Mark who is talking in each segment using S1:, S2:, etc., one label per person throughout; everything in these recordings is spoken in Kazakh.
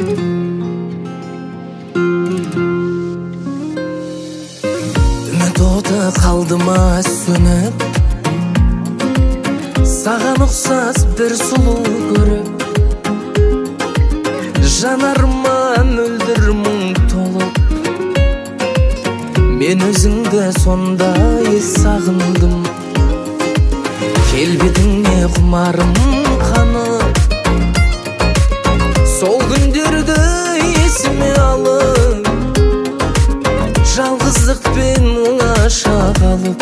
S1: Үміт оты қалды ма сөніп, саған ұқсас бір сұлу көріп, жанарыма мөлдір мұң толып, мен өзіңді сондай сағындым. Келбетіңе құмарым қанып, сол күндерді есіме алып, жалғыздықпен оңаша қалып,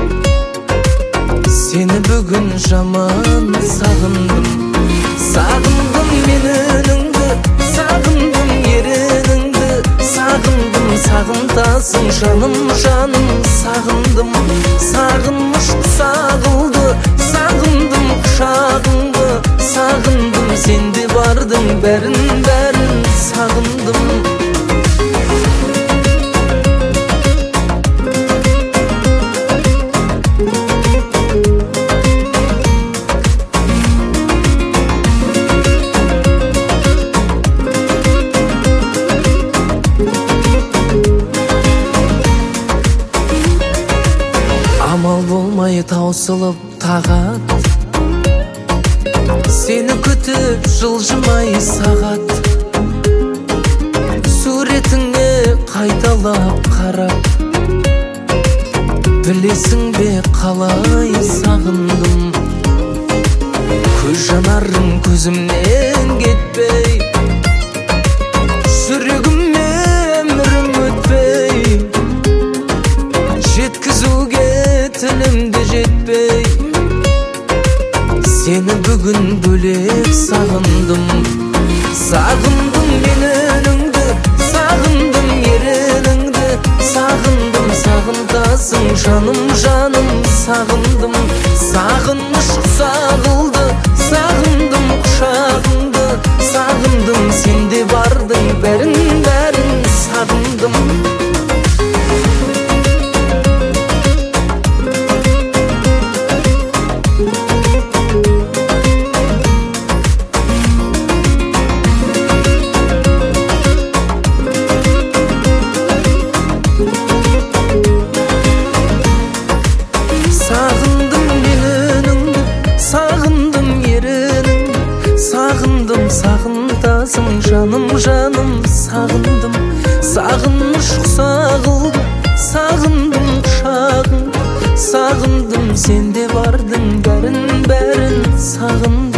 S1: сені бүгін жаман сағындым. Сағындым мен үніңді, сағындым ерініңді, сағындым сағынтасың жаным жаным. Сағындым сағыныш сағылды, сағындым құшағыңды, сағындым сенде бардың бәрін бәрін сағындым. Амал болмай таусылып тағат, сені күтіп жылжымай сағат, суретіңе қайталап қарап, білесің бе қалай сағындым. Көз жанарың көзімнен кетпей, жүрегіме өмірім өтпей, жеткізуге тілімде жетпей, сені бүгін бөлек сағындым. Сағындым мен үніңді, сағындым ерініңді, сағындым сағынтасың жаным жаным. Сағындым сағыныш сағылды, сағындым құшағыңды, сағындым сенде бардың бәрін бәрін сағындым. Сағынтасың жаным жаным. Сағындым сағыныш сағылды, сағындым құшағыңды, сағындым сенде бардың бәрін бәрін сағындым.